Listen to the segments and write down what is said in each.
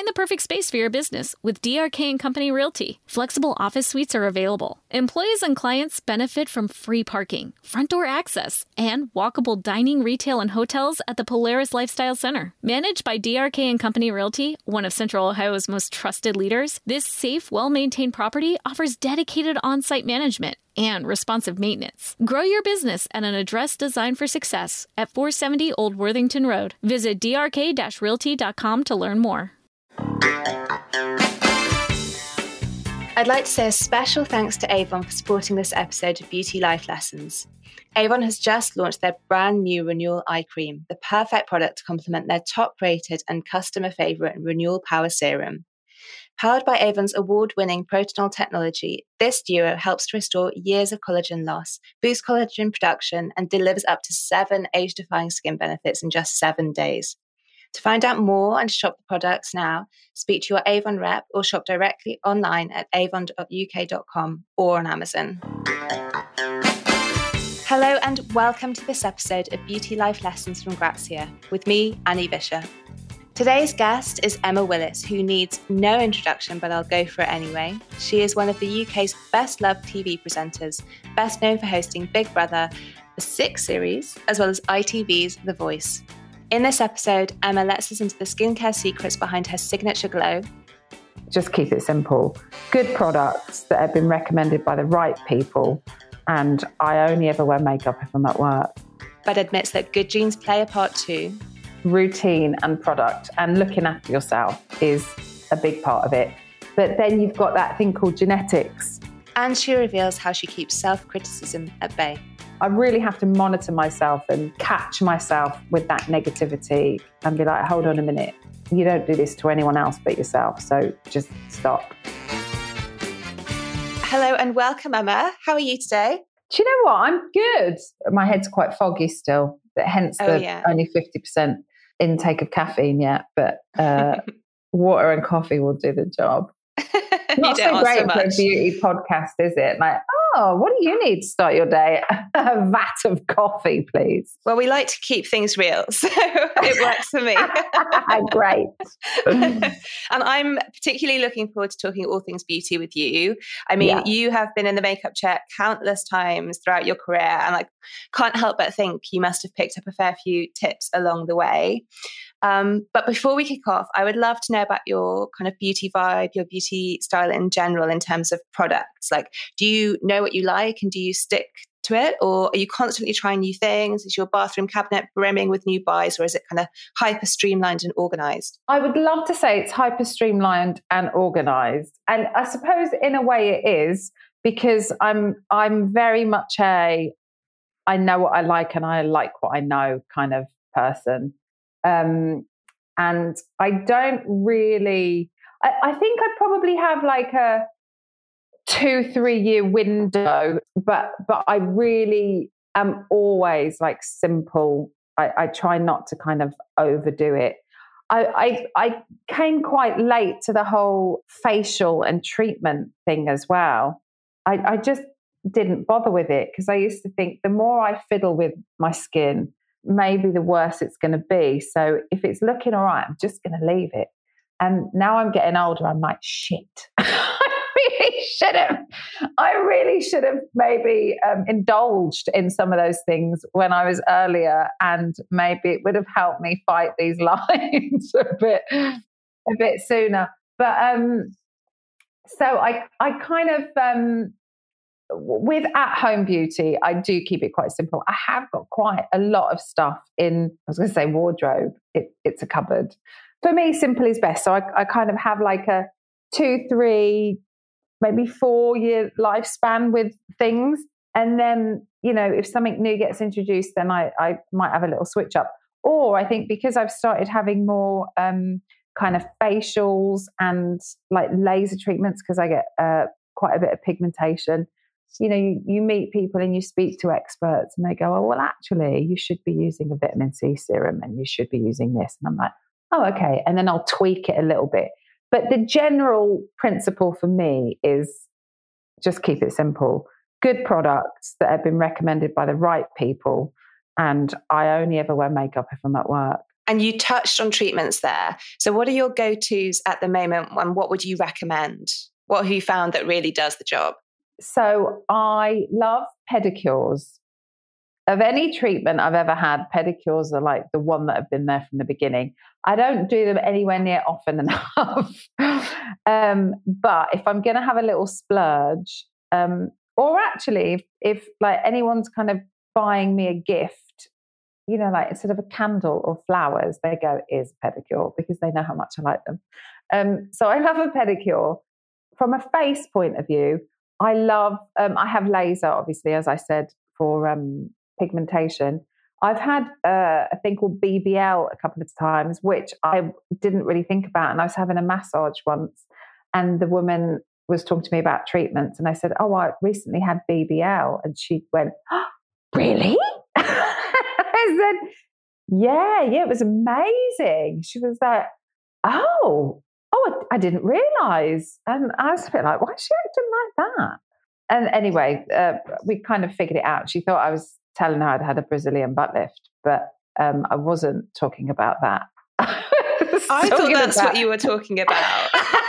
Find the perfect space for your business with DRK and Company Realty. Flexible office suites are available. Employees and clients benefit from free parking, front door access, and walkable dining, retail, and hotels at the Polaris Lifestyle Center. Managed by DRK and Company Realty, one of Central Ohio's most trusted leaders, this safe, well-maintained property offers dedicated on-site management and responsive maintenance. Grow your business at an address designed for success at 470 Old Worthington Road. Visit drk-realty.com to learn more. I'd like to say a special thanks to Avon for supporting this episode of Beauty Life Lessons. Avon has just launched their brand new Renewal Eye Cream, the perfect product to complement their top-rated and customer favourite Renewal Power Serum. Powered by Avon's award-winning Protanol technology, this duo helps to restore years of collagen loss, boosts collagen production, and delivers up to 7 age-defying skin benefits in just 7 days. To find out more and to shop the products now, speak to your Avon rep or shop directly online at avon.uk.com or on Amazon. Hello and welcome to this episode of Beauty Life Lessons from Grazia with me, Annie Vischer. Today's guest is Emma Willis, who needs no introduction, but I'll go for it anyway. She is one of the UK's best-loved TV presenters, best known for hosting Big Brother, the 6 series, as well as ITV's The Voice. In this episode, Emma lets us into the skincare secrets behind her signature glow. Just keep it simple. Good products that have been recommended by the right people, and I only ever wear makeup if I'm at work. But admits that good genes play a part too. Routine and product and looking after yourself is a big part of it. But then you've got that thing called genetics. And she reveals how she keeps self-criticism at bay. I really have to monitor myself and catch myself with that negativity and be like, hold on a minute. You don't do this to anyone else but yourself. So just stop. Hello and welcome, Emma. How are you today? Do you know what? I'm good. My head's quite foggy still, hence only 50% intake of caffeine yet, but water and coffee will do the job. Not so great for a beauty podcast, is it? Like, oh, what do you need to start your day? A vat of coffee, please. Well, we like to keep things real, so it works for me. Great. And I'm particularly looking forward to talking all things beauty with you. I mean, You have been in the makeup chair countless times throughout your career, and I can't help but think you must have picked up a fair few tips along the way. But before we kick off, I would love to know about your kind of beauty vibe, your beauty style in general in terms of products. Like, do you know what you like and do you stick to it? Or are you constantly trying new things? Is your bathroom cabinet brimming with new buys, or is it kind of hyper streamlined and organized? I would love to say it's hyper streamlined and organized. And I suppose in a way it is, because I'm very much I know what I like and I like what I know kind of person. And I don't really, I think I probably have like a 2-3 year window, but I really am always like simple. I try not to kind of overdo it. I came quite late to the whole facial and treatment thing as well. I just didn't bother with it because I used to think the more I fiddle with my skin, maybe the worse it's going to be. So if it's looking all right, I'm just going to leave it. And now I'm getting older, I'm like, shit. I really should have maybe indulged in some of those things when I was earlier, and maybe it would have helped me fight these lines a bit sooner. But so I kind of with at-home beauty, I do keep it quite simple. I have got quite a lot of stuff in, I was going to say wardrobe. It's a cupboard. For me, simple is best. So I kind of have like a 2, 3, maybe 4 year lifespan with things. And then, you know, if something new gets introduced, then I might have a little switch up. Or I think because I've started having more kind of facials and like laser treatments, because I get quite a bit of pigmentation. You know, you meet people and you speak to experts and they go, oh, well, actually, you should be using a vitamin C serum and you should be using this. And I'm like, oh, okay. And then I'll tweak it a little bit. But the general principle for me is just keep it simple. Good products that have been recommended by the right people. And I only ever wear makeup if I'm at work. And you touched on treatments there. So what are your go-tos at the moment, and what would you recommend? What have you found that really does the job? So I love pedicures. Of any treatment I've ever had, pedicures are like the one that have been there from the beginning. I don't do them anywhere near often enough. But if I'm going to have a little splurge, or actually if like anyone's kind of buying me a gift, you know, like instead of a candle or flowers, they go, "Is a pedicure," because they know how much I like them. So I love a pedicure. From a face point of view, I love, I have laser, obviously, as I said, for pigmentation. I've had a thing called BBL a couple of times, which I didn't really think about. And I was having a massage once, and the woman was talking to me about treatments. And I said, "Oh, I recently had BBL." And she went, "Oh, really?" I said, yeah, it was amazing. She was like, oh, I didn't realise. And I was a bit like, why is she acting like that? And anyway, we kind of figured it out. She thought I was telling her I'd had a Brazilian butt lift, but I wasn't talking about that. I thought that's what you were talking about.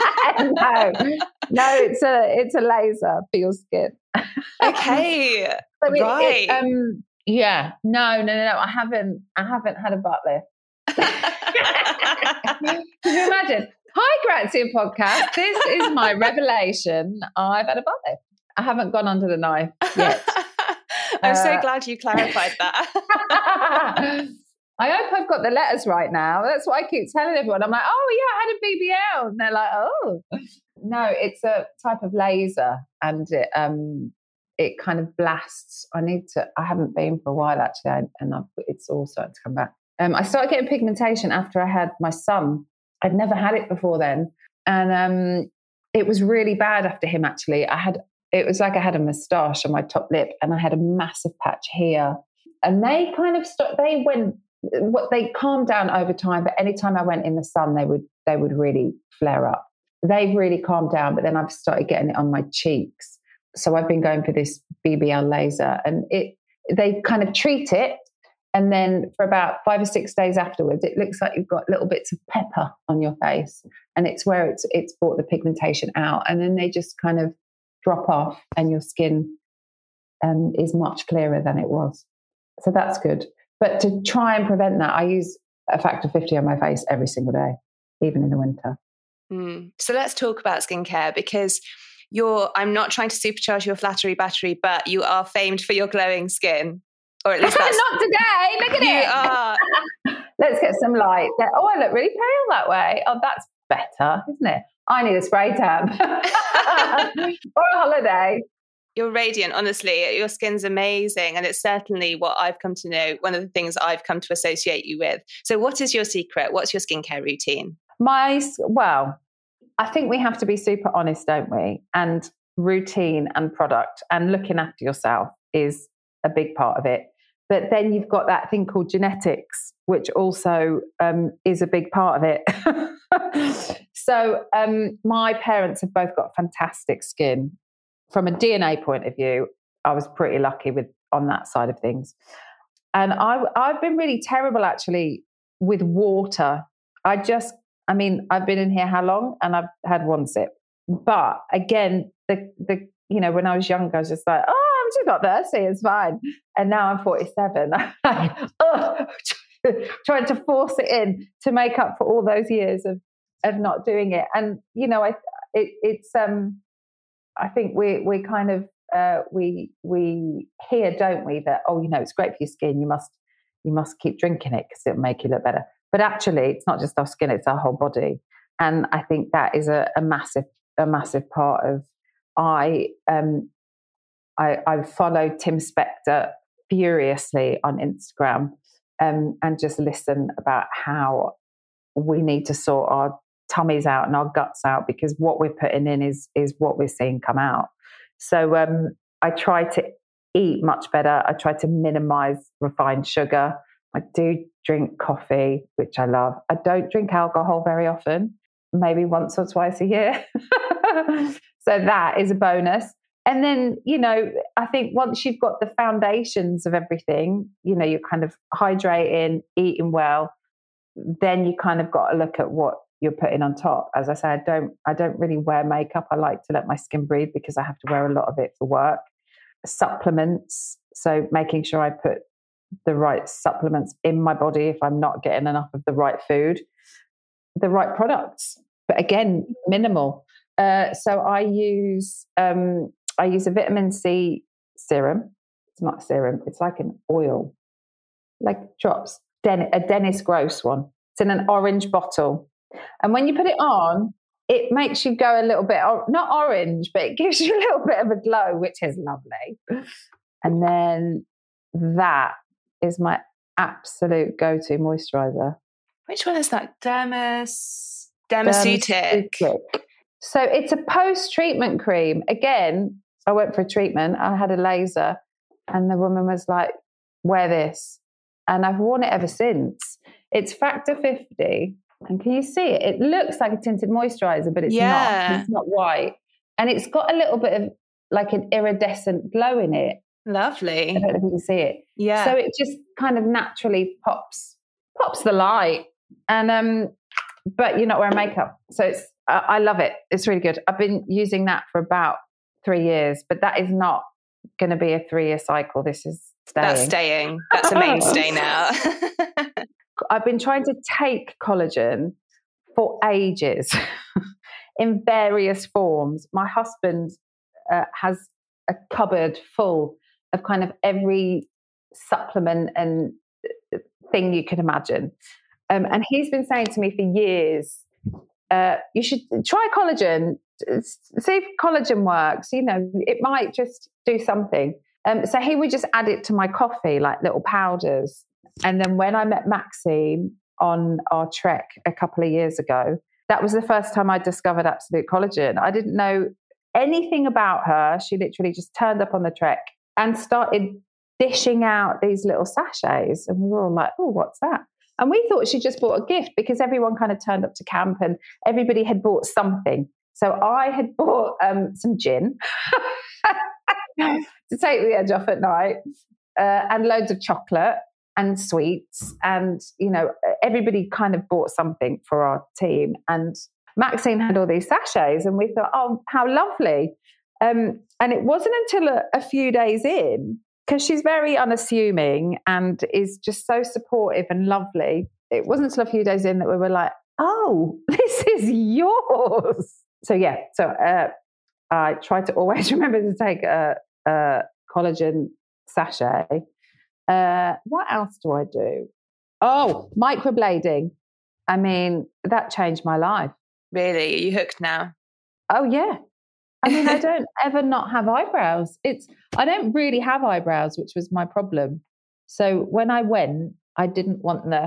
No, it's a laser for your skin. Okay, right. Yeah, no. I haven't had a butt lift. Can you imagine? Hi, Grazia podcast. This is my revelation. I've had a butt lift. I haven't gone under the knife yet. I'm so glad you clarified that. I hope I've got the letters right now. That's what I keep telling everyone. I'm like, oh yeah, I had a BBL. And they're like, oh. No, it's a type of laser, and it kind of blasts. I haven't been for a while actually, it's all starting to come back. I started getting pigmentation after I had my son. I'd never had it before then. And it was really bad after him actually. It was like I had a moustache on my top lip, and I had a massive patch here. And they kind of they calmed down over time, but anytime I went in the sun, they would really flare up. They've really calmed down, but then I've started getting it on my cheeks. So I've been going for this BBL laser, and they kind of treat it, and then for about 5 or 6 days afterwards, it looks like you've got little bits of pepper on your face, and it's where it's brought the pigmentation out, and then they just kind of drop off, and your skin is much clearer than it was. So that's good. But to try and prevent that, I use a factor 50 on my face every single day, even in the winter. So let's talk about skincare, because I'm not trying to supercharge your flattery battery, but you are famed for your glowing skin. Or at least that's... Not today. Look at it. You are. Let's get some light. Oh, I look really pale that way. Oh, that's better, isn't it? I need a spray tan. Or a holiday. You're radiant, honestly. Your skin's amazing. And it's certainly what I've come to know, one of the things I've come to associate you with. So what is your secret? What's your skincare routine? Well, I think we have to be super honest, don't we? And routine and product and looking after yourself is a big part of it. But then you've got that thing called genetics, which also is a big part of it. So my parents have both got fantastic skin. From a DNA point of view, I was pretty lucky on that side of things. And I've been really terrible actually with water. I've been in here how long? And I've had one sip. But again, when I was younger, I was just like, oh, I'm just not thirsty, it's fine. And now I'm 47. I'm like, trying to force it in to make up for all those years of not doing it. And, I think we kind of, we hear, don't we, that, it's great for your skin. You must keep drinking it because it'll make you look better. But actually, it's not just our skin, it's our whole body. And I think that is a massive part of, I follow Tim Spector furiously on Instagram and just listen about how we need to sort our tummies out and our guts out, because what we're putting in is what we're seeing come out. So I try to eat much better. I try to minimize refined sugar. I do drink coffee, which I love. I don't drink alcohol very often, maybe once or twice a year. So that is a bonus. And then, I think once you've got the foundations of everything, you're kind of hydrating, eating well, then you kind of got to look at what you're putting on top. As I say, I don't really wear makeup. I like to let my skin breathe because I have to wear a lot of it for work. Supplements, so making sure I put the right supplements in my body if I'm not getting enough of the right food, the right products, but again, minimal. So I use a vitamin C serum. It's not a serum, it's like an oil, like drops, a Dennis Gross one. It's in an orange bottle. And when you put it on, it makes you go a little bit, not orange, but it gives you a little bit of a glow, which is lovely. And then that is my absolute go-to moisturizer. Which one is that? Dermaceutic. So it's a post-treatment cream. Again, I went for a treatment. I had a laser and the woman was like, wear this. And I've worn it ever since. It's Factor 50. And can you see it? It looks like a tinted moisturizer, but it's not. It's not white. And it's got a little bit of like an iridescent glow in it. Lovely. I don't know if you can see it. Yeah. So it just kind of naturally pops the light. And but you're not wearing makeup. So it's I love it. It's really good. I've been using that for about 3 years, but that is not going to be a 3-year cycle. This is staying. That's staying. That's a mainstay now. I've been trying to take collagen for ages in various forms. My husband has a cupboard full of kind of every supplement and thing you can imagine. And he's been saying to me for years, you should try collagen, see if collagen works. You know, it might just do something. So he would just add it to my coffee, like little powders. And then when I met Maxine on our trek a couple of years ago, that was the first time I discovered Absolute Collagen. I didn't know anything about her. She literally just turned up on the trek and started dishing out these little sachets. And we were all like, oh, what's that? And we thought she just bought a gift because everyone kind of turned up to camp and everybody had bought something. So I had bought some gin to take the edge off at night and loads of chocolate and sweets. And, you know, everybody kind of bought something for our team. And Maxine had all these sachets and we thought, oh, how lovely. And it wasn't until a few days in, because she's very unassuming and is just so supportive and lovely. It wasn't until a few days in that we were like, oh, this is yours. So, yeah. So I try to always remember to take a collagen sachet. What else do I do? Oh, microblading. I mean, that changed my life. Really? Are you hooked now? Oh, yeah. I mean, I don't ever not have eyebrows. I don't really have eyebrows, which was my problem. So when I went, I didn't want the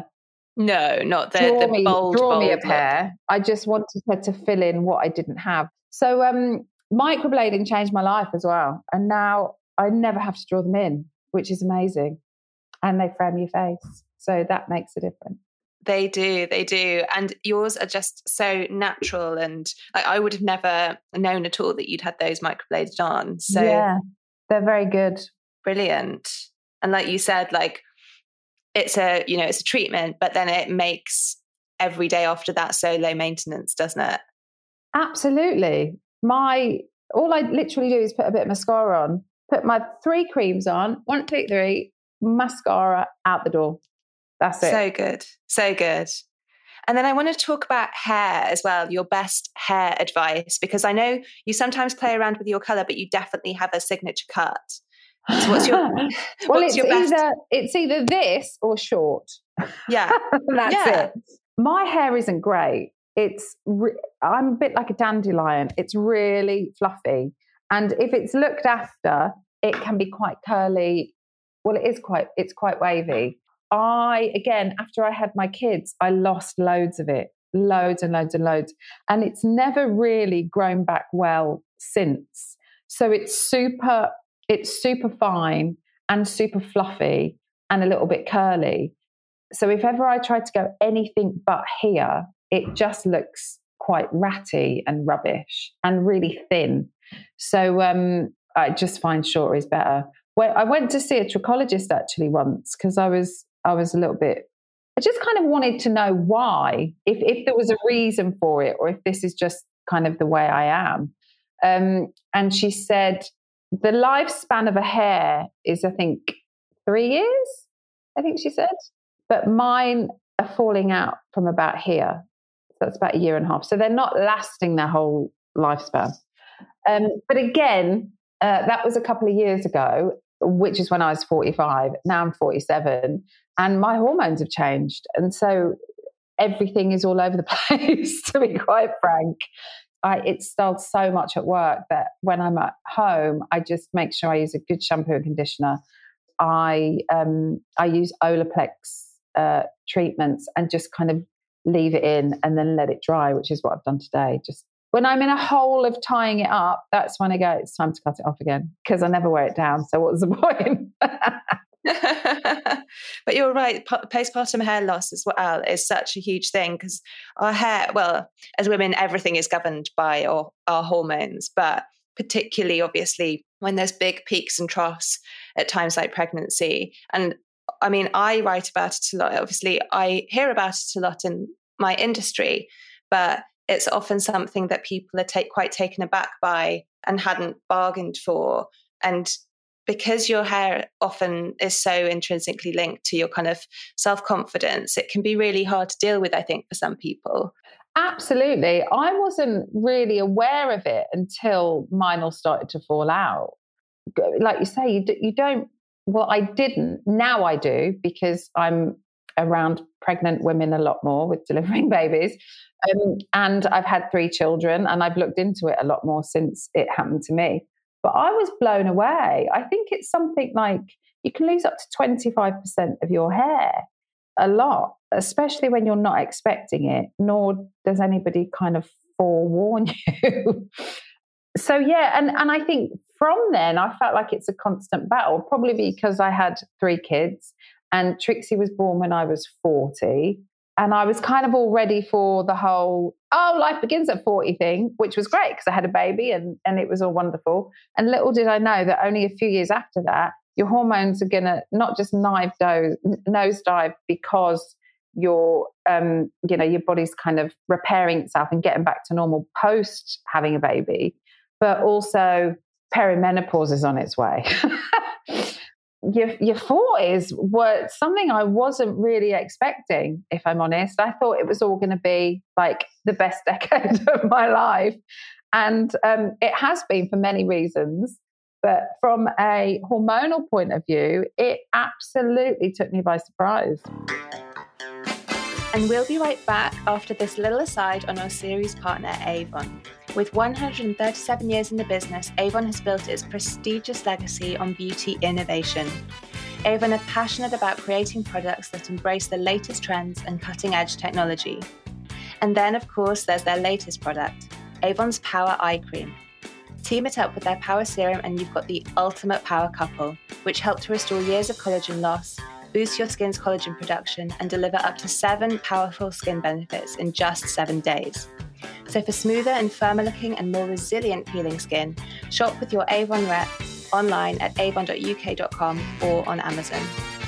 bold me a pair. I just wanted her to fill in what I didn't have. So microblading changed my life as well. And now I never have to draw them in, which is amazing. And they frame your face. So that makes a difference. They do. And yours are just so natural. And I would have never known at all that you'd had those microbladed on. So yeah, they're very good. Brilliant. And like you said, like it's a treatment, but then it makes every day after that so low maintenance, doesn't it? Absolutely. All I literally do is put a bit of mascara on, put my 3 creams on, 1, 2, 3, mascara out the door. That's it. So good. And then I want to talk about hair as well, your best hair advice, because I know you sometimes play around with your colour, but you definitely have a signature cut. So what's your best? It's either this or short. Yeah. That's it. My hair isn't great. I'm a bit like a dandelion. It's really fluffy. And if it's looked after, it can be quite curly. Well, it's quite wavy. After I had my kids, I lost loads of it, loads and loads and loads. And it's never really grown back well since. So it's super fine and super fluffy and a little bit curly. So if ever I try to go anything but here, it just looks quite ratty and rubbish and really thin. So I just find shorter is better. Well, I went to see a trichologist actually once because I was a little bit I just kind of wanted to know why, if there was a reason for it, or if this is just kind of the way I am. And she said, the lifespan of a hair is, I think, 3 years, I think she said. But mine are falling out from about here. So that's about 1.5 years. So they're not lasting their whole lifespan. But again, that was a couple of years ago, which is when I was 45. Now I'm 47 and my hormones have changed. And so everything is all over the place, to be quite frank. It starts so much at work that when I'm at home, I just make sure I use a good shampoo and conditioner. I use Olaplex treatments and just kind of leave it in and then let it dry, which is what I've done today. Just when I'm in a hole of tying it up, that's when I go, it's time to cut it off again, because I never wear it down. So what's the point? But you're right, postpartum hair loss as well is such a huge thing, because our hair, well, as women, everything is governed by our hormones, but particularly obviously when there's big peaks and troughs at times like pregnancy. And I mean, I write about it a lot. Obviously, I hear about it a lot in my industry, but it's often something that people are quite taken aback by and hadn't bargained for. And because your hair often is so intrinsically linked to your kind of self-confidence, it can be really hard to deal with, I think, for some people. Absolutely. I wasn't really aware of it until mine all started to fall out. Like you say, you don't, well, I didn't. Now I do, because I'm around pregnant women a lot more with delivering babies. And I've had 3 children and I've looked into it a lot more since it happened to me. But I was blown away. I think it's something like you can lose up to 25% of your hair, a lot, especially when you're not expecting it, nor does anybody kind of forewarn you. So, yeah, and I think from then I felt like it's a constant battle, probably because I had 3 kids and Trixie was born when I was 40. And I was kind of all ready for the whole, life begins at 40 thing, which was great because I had a baby and it was all wonderful. And little did I know that only a few years after that, your hormones are going to not just nosedive because your body's kind of repairing itself and getting back to normal post having a baby, but also perimenopause is on its way. Your 40s were something I wasn't really expecting, if I'm honest. I thought it was all going to be like the best decade of my life. And it has been for many reasons. But from a hormonal point of view, it absolutely took me by surprise. And we'll be right back after this little aside on our series partner, Avon. With 137 years in the business, Avon has built its prestigious legacy on beauty innovation. Avon are passionate about creating products that embrace the latest trends and cutting-edge technology. And then, of course, there's their latest product, Avon's Power Eye Cream. Team it up with their Power Serum and you've got the ultimate power couple, which help to restore years of collagen loss, boost your skin's collagen production, and deliver up to 7 powerful skin benefits in just 7 days. So for smoother and firmer looking and more resilient peeling skin, shop with your Avon rep online at avon.uk.com or on Amazon.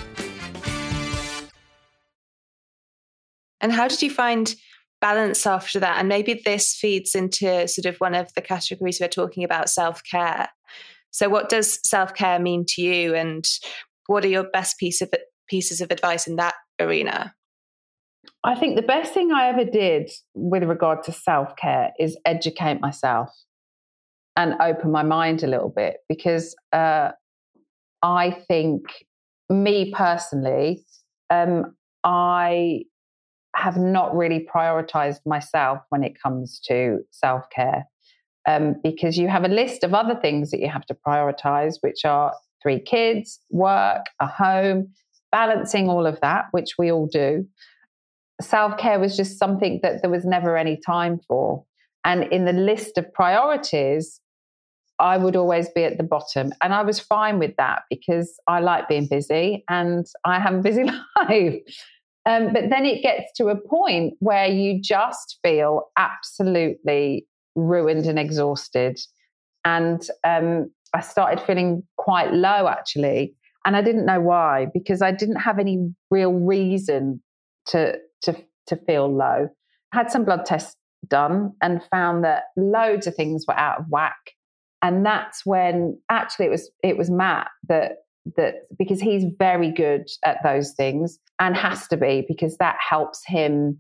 And how did you find balance after that? And maybe this feeds into sort of one of the categories we're talking about, self-care. So what does self-care mean to you, and what are your best pieces of advice in that arena? I think the best thing I ever did with regard to self-care is educate myself and open my mind a little bit, because I think, me personally, I have not really prioritized myself when it comes to self-care, because you have a list of other things that you have to prioritize, which are 3 kids, work, a home, balancing all of that, which we all do. Self-care was just something that there was never any time for. And in the list of priorities, I would always be at the bottom. And I was fine with that because I like being busy and I have a busy life. But then it gets to a point where you just feel absolutely ruined and exhausted. And I started feeling quite low, actually. And I didn't know why, because I didn't have any real reason to feel low. Had some blood tests done and found that loads of things were out of whack. And that's when actually it was Matt that because he's very good at those things and has to be, because that helps him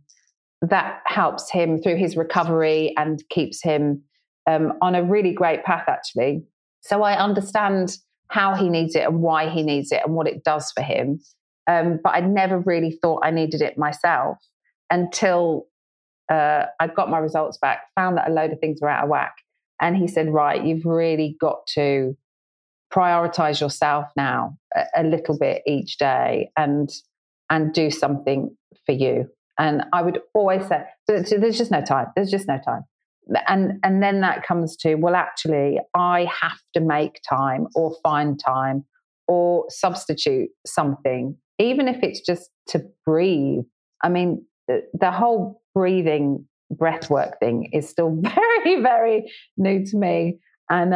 through his recovery and keeps him on a really great path, actually. So I understand how he needs it and why he needs it and what it does for him. But I never really thought I needed it myself until I got my results back, found that a load of things were out of whack. And he said, right, you've really got to prioritize yourself now a little bit each day and do something for you. And I would always say, there's just no time. There's just no time. And then that comes to, well, actually, I have to make time or find time or substitute something, even if it's just to breathe. I mean, the whole breathing breathwork thing is still very, very new to me. And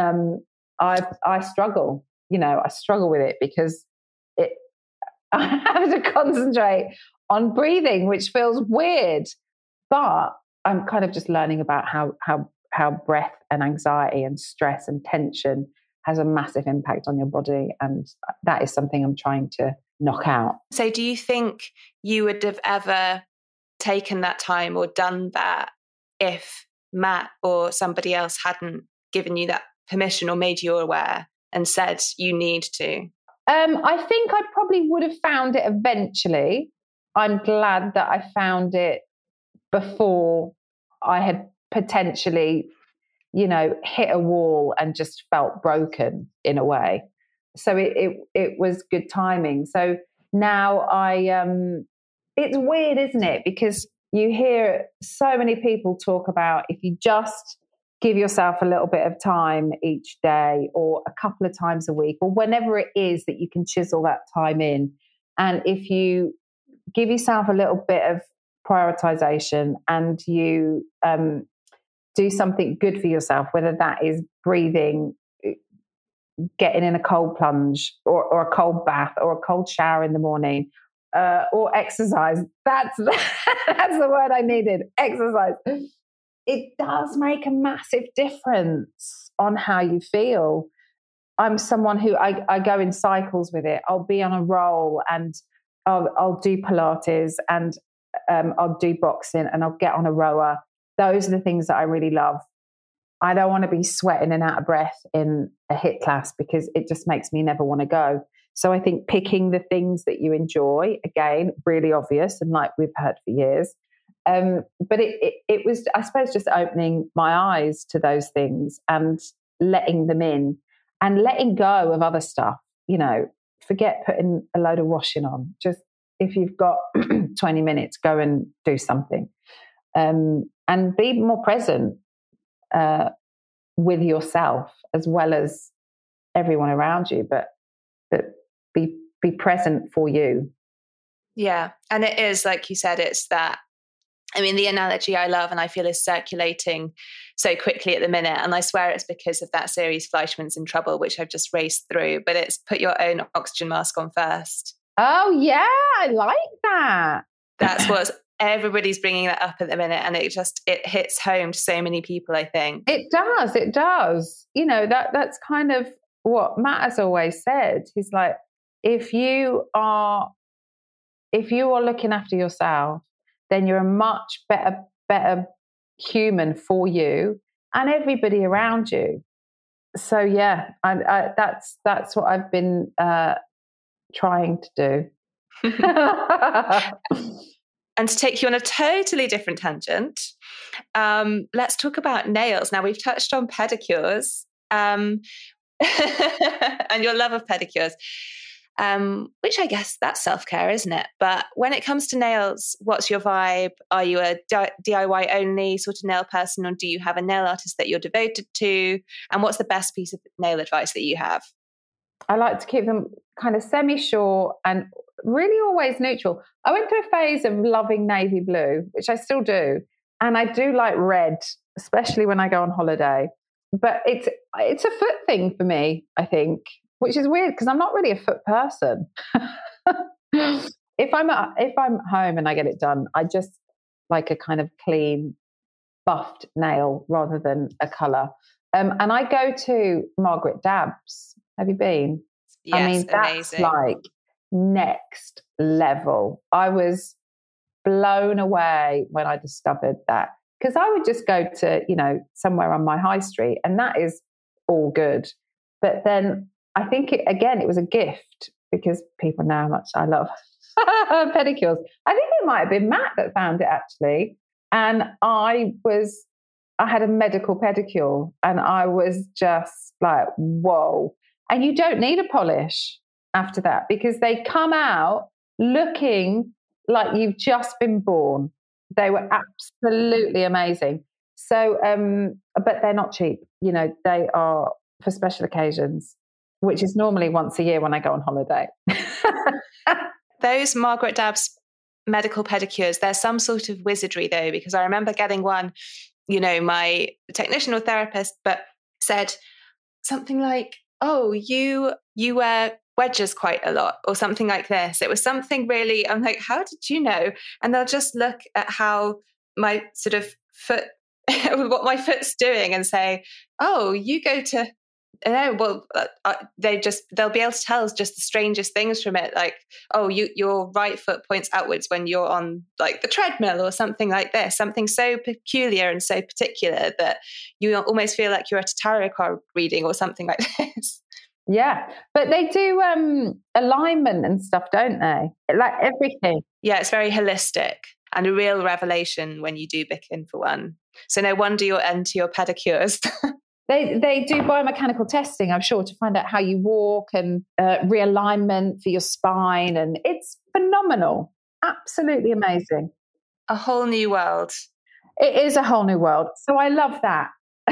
I struggle, I struggle with it because I have to concentrate on breathing, which feels weird. But I'm kind of just learning about how breath and anxiety and stress and tension has a massive impact on your body. And that is something I'm trying to knock out. So do you think you would have ever taken that time or done that if Matt or somebody else hadn't given you that permission or made you aware and said you need to? I think I probably would have found it eventually. I'm glad that I found it before I had potentially, hit a wall and just felt broken in a way. So it was good timing. So now it's weird, isn't it? Because you hear so many people talk about if you just give yourself a little bit of time each day or a couple of times a week or whenever it is that you can chisel that time in. And if you give yourself a little bit of prioritization and you do something good for yourself, whether that is breathing, getting in a cold plunge or a cold bath or a cold shower in the morning, or exercise. That's the word I needed, exercise. It does make a massive difference on how you feel. I'm someone who I go in cycles with it. I'll be on a roll and I'll do Pilates and I'll do boxing and I'll get on a rower. Those are the things that I really love. I don't want to be sweating and out of breath in a HIIT class because it just makes me never want to go. So I think picking the things that you enjoy, again, really obvious and like we've heard for years. But it was, I suppose, just opening my eyes to those things and letting them in and letting go of other stuff. Forget putting a load of washing on. Just if you've got 20 minutes, go and do something. And be more present with yourself as well as everyone around you, but be present for you. Yeah. And it is, like you said, it's that, the analogy I love and I feel is circulating so quickly at the minute. And I swear it's because of that series Fleischmann's in Trouble, which I've just raced through, but it's put your own oxygen mask on first. Oh yeah. I like that. That's what everybody's bringing that up at the minute. And it hits home to so many people, I think. It does. That's kind of what Matt has always said. He's like, if you are looking after yourself, then you're a much better human for you and everybody around you. So yeah, that's what I've been trying to do. And to take you on a totally different tangent, let's talk about nails. Now, we've touched on pedicures and your love of pedicures, which I guess that's self-care, isn't it? But when it comes to nails, what's your vibe? Are you a DIY only sort of nail person, or do you have a nail artist that you're devoted to? And what's the best piece of nail advice that you have? I like to keep them kind of semi-short and really always neutral. I went through a phase of loving navy blue, which I still do. And I do like red, especially when I go on holiday. But it's a foot thing for me, I think, which is weird because I'm not really a foot person. if I'm home and I get it done, I just like a kind of clean, buffed nail rather than a colour. And I go to Margaret Dabbs. Have you been? Yes, I mean, that's amazing. like next level. I was blown away when I discovered that, because I would just go to, somewhere on my high street, and that is all good. But then I think it was a gift, because people know how much I love pedicures. I think it might have been Matt that found it, actually. And I had a medical pedicure, and I was just like, whoa. And you don't need a polish after that, because they come out looking like you've just been born. They were absolutely amazing. So, but they're not cheap. They are for special occasions, which is normally once a year when I go on holiday. Those Margaret Dabbs medical pedicures, there's some sort of wizardry though, because I remember getting one, my technician or therapist, but said something like, oh, you wear wedges quite a lot, or something like this. It was something really, I'm like, how did you know? And they'll just look at how my sort of foot, what my foot's doing, and say, oh, you go to, they'll be able to tell us just the strangest things from it. Like, oh, your right foot points outwards when you're on like the treadmill, or something like this, something so peculiar and so particular that you almost feel like you're at a tarot card reading or something like this. Yeah, but they do alignment and stuff, don't they? Like everything. Yeah, it's very holistic and a real revelation when you do book in for one. So no wonder you're into your pedicures. They do biomechanical testing, I'm sure, to find out how you walk, and realignment for your spine. And it's phenomenal. Absolutely amazing. A whole new world. It is a whole new world. So I love that.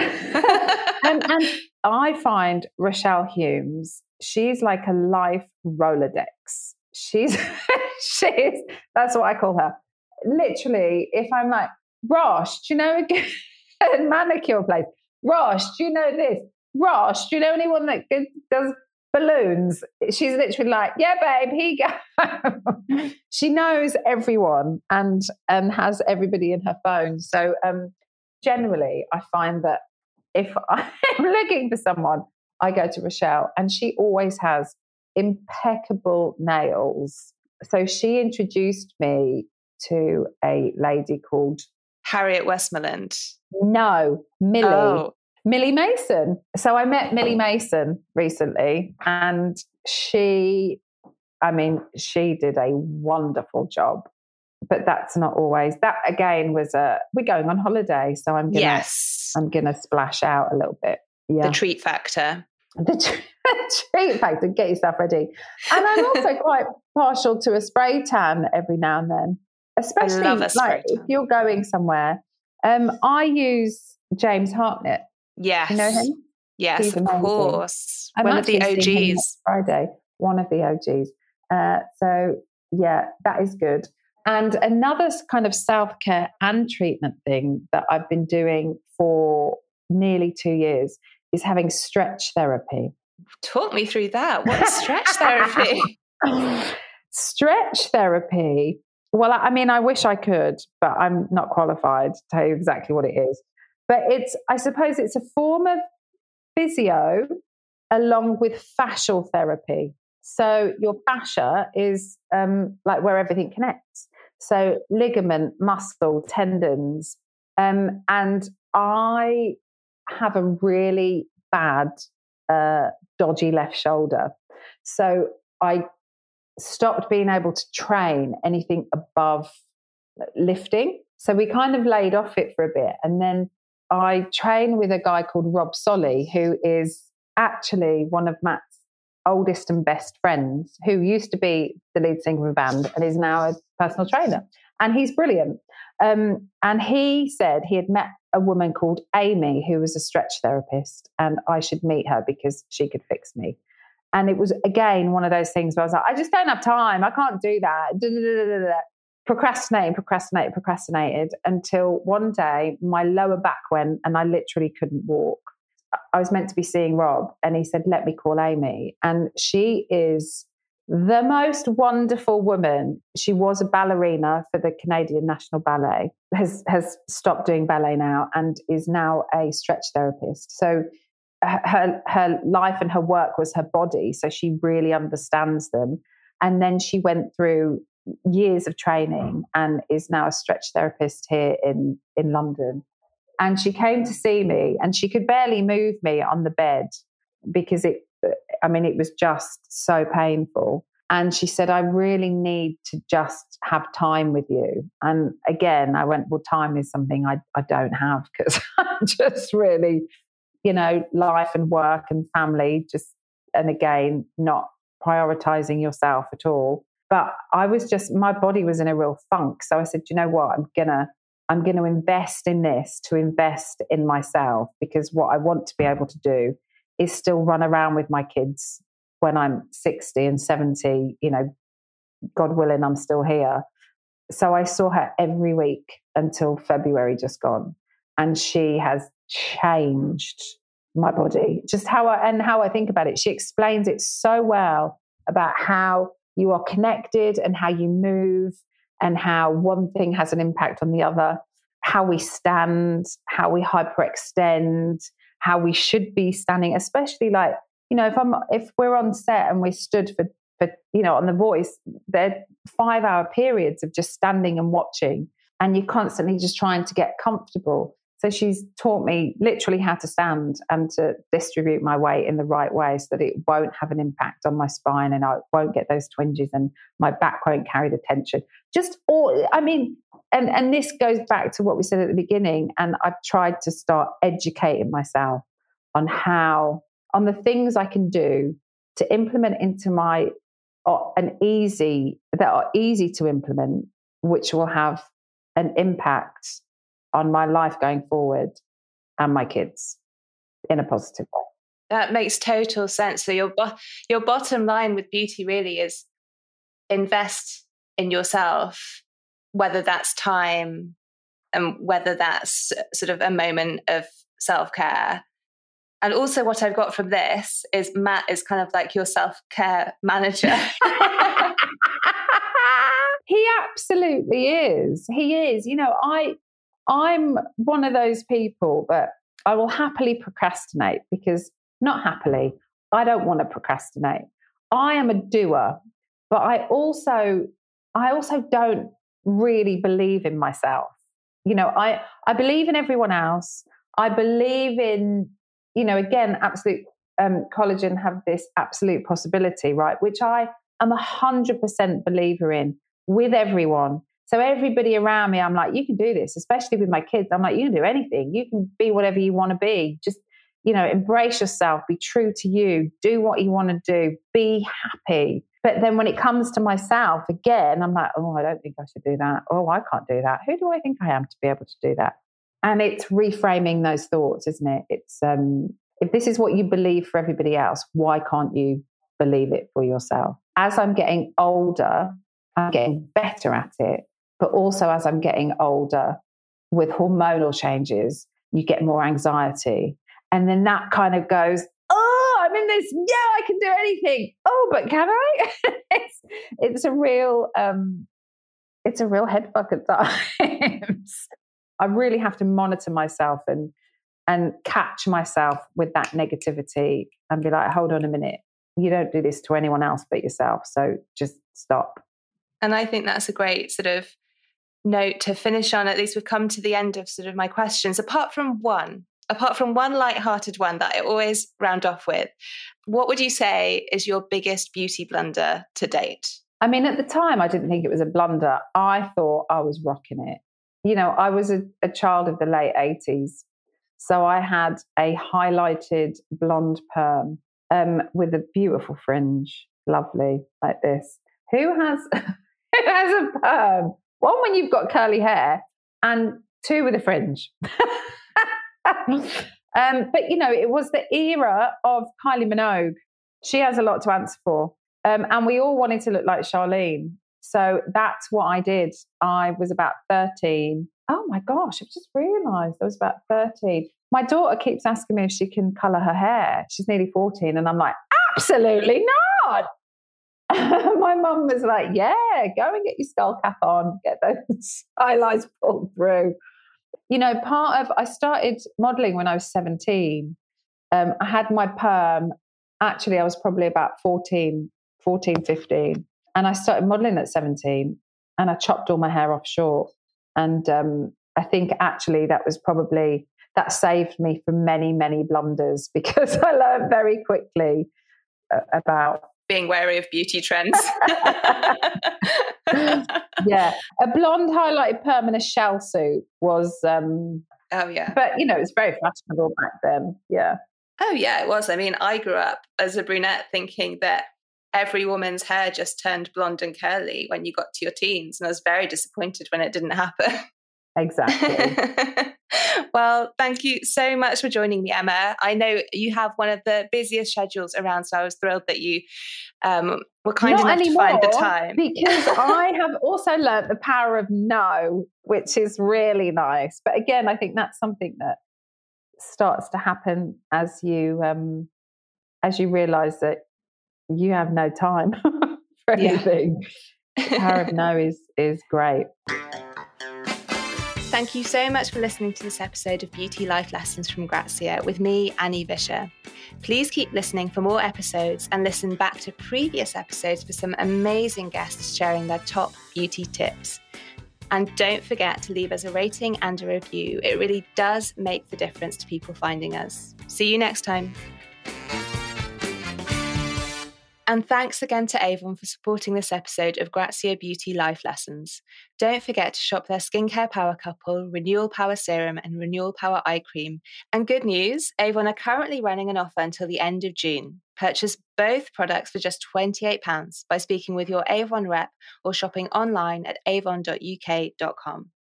and I find Rochelle Humes, she's like a life Rolodex. She's that's what I call her. Literally, if I'm like, Rosh, do you know a good manicure place? Rosh, do you know this? Rosh, do you know anyone that does balloons? She's literally like, yeah, babe, here you go. She knows everyone and has everybody in her phone. So generally, I find that if I'm looking for someone, I go to Rochelle, and she always has impeccable nails. So she introduced me to a lady called Harriet Westmoreland. No, Millie. Oh. Millie Mason. So I met Millie Mason recently, and she did a wonderful job. But that's not always. That again was we're going on holiday, so I'm gonna splash out a little bit. Yeah, the treat factor. The treat factor. Get yourself ready. And I'm also quite partial to a spray tan every now and then, especially like if you're going somewhere. I use James Hartnett. Yes, you know him. Yes, of course. One of the OGs. Friday, one of the OGs. So yeah, that is good. And another kind of self-care and treatment thing that I've been doing for nearly 2 years is having stretch therapy. Talk me through that. What's stretch therapy? Stretch therapy. Well, I mean, I wish I could, but I'm not qualified to tell you exactly what it is. But I suppose it's a form of physio along with fascial therapy. So your fascia is like where everything connects. So ligament, muscle, tendons. And I have a really bad, dodgy left shoulder. So I stopped being able to train anything above lifting. So we kind of laid off it for a bit. And then I train with a guy called Rob Solly, who is actually one of Matt's oldest and best friends, who used to be the lead singer of a band and is now a personal trainer. And he's brilliant. And he said he had met a woman called Amy, who was a stretch therapist, and I should meet her because she could fix me. And it was, again, one of those things where I was like, I just don't have time. I can't do that. Procrastinated until one day my lower back went and I literally couldn't walk. I was meant to be seeing Rob, and he said, let me call Amy. And she is The most wonderful woman. She was a ballerina for the Canadian National Ballet, has stopped doing ballet now and is now a stretch therapist. So her life and her work was her body. So she really understands them. And then she went through years of training and is now a stretch therapist here in London. And she came to see me and she could barely move me on the bed because it was just so painful. And she said, I really need to just have time with you. And again, I went, well, time is something I don't have because I'm just really, life and work and family, and again, not prioritizing yourself at all. But my body was in a real funk. So I said, you know what, I'm going to invest in this to invest in myself, because what I want to be able to do is still run around with my kids when I'm 60 and 70, God willing, I'm still here. So I saw her every week until February just gone. And she has changed my body, just how I think about it. She explains it so well about how you are connected and how you move and how one thing has an impact on the other, how we stand, how we hyperextend, how we should be standing, especially like, if we're on set and we stood for on The Voice, they're 5-hour periods of just standing and watching, and you're constantly just trying to get comfortable. So she's taught me literally how to stand and to distribute my weight in the right way so that it won't have an impact on my spine and I won't get those twinges and my back won't carry the tension. And this goes back to what we said at the beginning. And I've tried to start educating myself on the things I can do to implement into that are easy to implement, which will have an impact on my life going forward and my kids in a positive way. That makes total sense. So your bottom line with beauty really is invest in yourself, whether that's time and whether that's sort of a moment of self-care. And also what I've got from this is Matt is kind of like your self-care manager. He absolutely is. He is. I'm one of those people that I will happily procrastinate because, not happily, I don't want to procrastinate. I am a doer, but I also don't really believe in myself. I believe in everyone else. I believe in, again, absolute collagen have this absolute possibility, right? Which I am 100% believer in with everyone. So everybody around me, I'm like, you can do this, especially with my kids. I'm like, you can do anything. You can be whatever you want to be. Just, embrace yourself, be true to you, do what you want to do, be happy. But then when it comes to myself, again, I'm like, oh, I don't think I should do that. Oh, I can't do that. Who do I think I am to be able to do that? And it's reframing those thoughts, isn't it? It's if this is what you believe for everybody else, why can't you believe it for yourself? As I'm getting older, I'm getting better at it. But also as I'm getting older with hormonal changes, you get more anxiety. And then that kind of goes, oh, I'm in this. Yeah, I can do anything. Oh, but can I? it's a real head fuck at times. I really have to monitor myself and catch myself with that negativity and be like, hold on a minute. You don't do this to anyone else but yourself. So just stop. And I think that's a great sort of note to finish on. At least we've come to the end of sort of my questions. Apart from one light-hearted one that I always round off with, what would you say is your biggest beauty blunder to date? I mean, at the time, I didn't think it was a blunder. I thought I was rocking it. I was a child of the late 80s. So I had a highlighted blonde perm with a beautiful fringe, lovely, like this. Who has a perm? One, when you've got curly hair, and two, with a fringe. But, it was the era of Kylie Minogue. She has a lot to answer for. And we all wanted to look like Charlene. So that's what I did. I was about 13. Oh, my gosh, I've just realised I was about 13. My daughter keeps asking me if she can colour her hair. She's nearly 14. And I'm like, absolutely not. My mum was like, yeah, go and get your skull cap on, get those highlights pulled through. You know, I started modelling when I was 17. I had my perm. Actually, I was probably about 14, 15. And I started modelling at 17 and I chopped all my hair off short. And I think actually that saved me from many, many blunders, because I learned very quickly about being wary of beauty trends. Yeah, a blonde highlighted perm and a shell suit was oh yeah, but you know, it's very fashionable back then. Yeah. Oh yeah, it was. I mean, I grew up as a brunette thinking that every woman's hair just turned blonde and curly when you got to your teens, and I was very disappointed when it didn't happen. Exactly. Well, thank you so much for joining me, Emma. I know you have one of the busiest schedules around, so I was thrilled that you were kind enough to find the time. Because I have also learnt the power of no, which is really nice. But again, I think that's something that starts to happen as you realise that you have no time for anything. The power of no is great. Thank you so much for listening to this episode of Beauty Life Lessons from Grazia with me, Annie Vischer. Please keep listening for more episodes and listen back to previous episodes for some amazing guests sharing their top beauty tips. And don't forget to leave us a rating and a review. It really does make the difference to people finding us. See you next time. And thanks again to Avon for supporting this episode of Grazia Beauty Life Lessons. Don't forget to shop their skincare power couple, Renewal Power Serum and Renewal Power Eye Cream. And good news, Avon are currently running an offer until the end of June. Purchase both products for just £28 by speaking with your Avon rep or shopping online at avon.uk.com.